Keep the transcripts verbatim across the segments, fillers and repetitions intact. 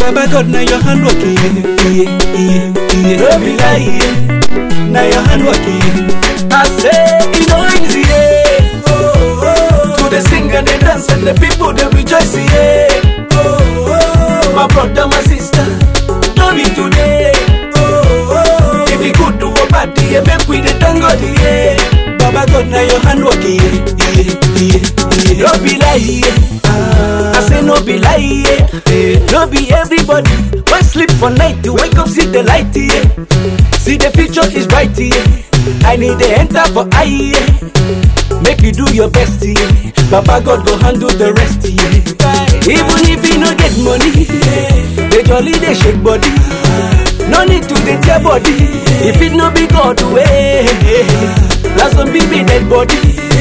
Baba God, now your hand working, yeah, yeah, yeah. No be lie, yeah. Now your hand working. I say it no easy, yeah. Oh, oh. To the sing and the dance and the people they rejoice, yeah. Oh, oh. My brother, my sister, no be today. Oh, oh. If you could do a party, yeah, make we the tango, yeah. Baba God, now your hand working, yeah, yeah, yeah. No be lie, yeah. I say no be lie, yeah. No be everybody when sleep for night to wake up, see the light, yeah. See the future is bright, yeah. I need the enter for eye, yeah. Make you do your best, yeah. Baba God go handle the rest, yeah. Even if you no get money, yeah, they jolly they shake body. No need to dey tear body. If it no be God way, that's some baby dead body.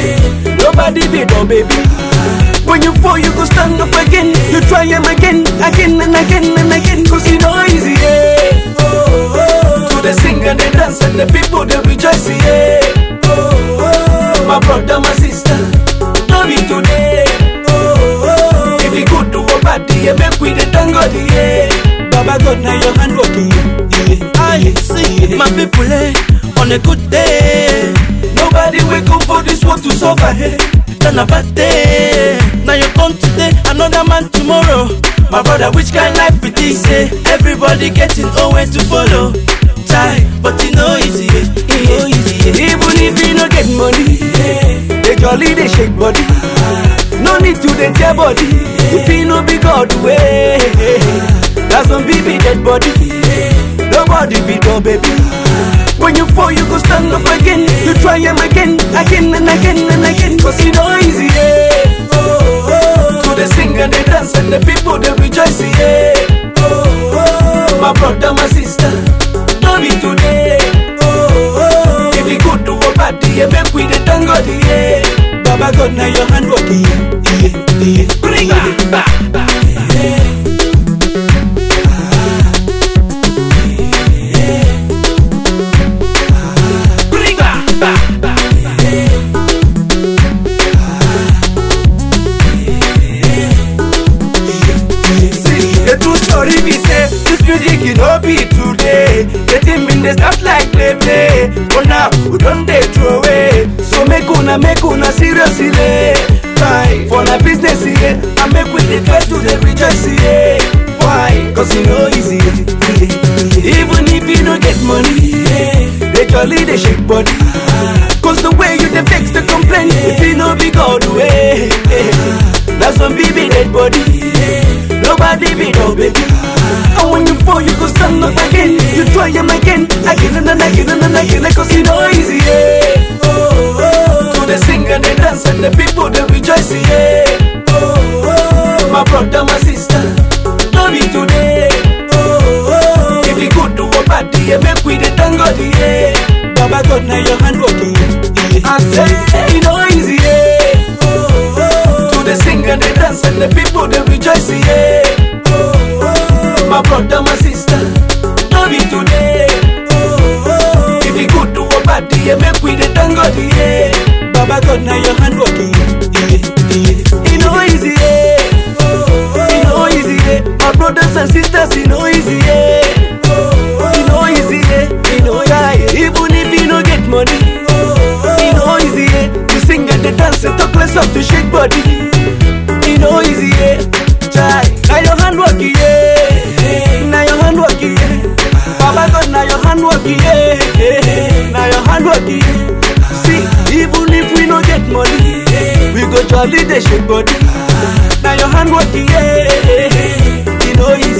Nobody be no baby. When you fall, you go stand up again. You try him again, again and again and again. Cause you know easy, yeah. Oh, oh. To the sing and the dance and the people they rejoice, yeah. Oh, oh. My brother, my sister, no be today. Oh, oh. If you could do a party, yeah, make we the tango, yeah. Baba God, now your hand working, yeah, I see yeah. My people, eh, on a good day. Nobody wake up for this world to suffer, hey. Done a bad day. Now you come today, another man tomorrow. My brother, which kind life be this, eh? Everybody getting own way to follow. Try, but you know easy, eh? You know easy, eh? Even if you no get money, eh, they jolly, they shake body. No need to dey tear body. If you no be God way, that's some baby dead body. Nobody be no baby. When you fall, you go stand up again. You try him again, again and again and again. Cause you know easy, yeah. Oh, oh. To the sing and the dance and the people they rejoice, yeah. Oh, oh. My brother, my sister, no be today. Oh, oh. If you could do a party, yeah, make we the tango, yeah. Baba God, now your hand working, yeah, yeah. Bring it back, yeah. Music you know be today. The team in the start like play play. But now we don't dey throw away. So make una make una seriously. Why? For na business yeah. I make with the try to the rejoice yeah. Why? Cause you know easy yeah. Even if you don't get money yeah. They jolly they shake body. Cause the way you dey vex the complain. If you know be God way yeah. That's some baby dead body yeah. Nobody be no baby. And when you fall, you go stand up again. You try him again, again and again and again. Cause you know easy, yeah. Oh, oh. To the sing and the dance and the people they rejoice, yeah. Oh, oh. My brother, my sister, no be today. Oh, oh. If you could do a party, yeah, make we the tango, yeah. Baba God, now your hand working, yeah. I say, you know easy, yeah. Oh, oh. To the sing and the dance and the people they rejoice, yeah. My brother, my sister, no be today. Oh, oh. If you could do a party, yeah, make we the tango, yeah. Baba God, now your hand working, yeah, yeah. You know easy, yeah. Oh, oh. You know easy, yeah. My brothers and sisters, you know easy, yeah. Oh, oh. You know easy, yeah. You know yeah. Even if you don't get money, oh, oh. You know easy, yeah. You sing and the dance and talk less up to shake body. You know easy, yeah. Try, now your hand working, yeah. Now your hand working, yeah. Baba God, now your hand working, yeah. Now your hand working, yeah. See, even if we don't get money, we go jolly they shake body. Now your hand working, yeah. You know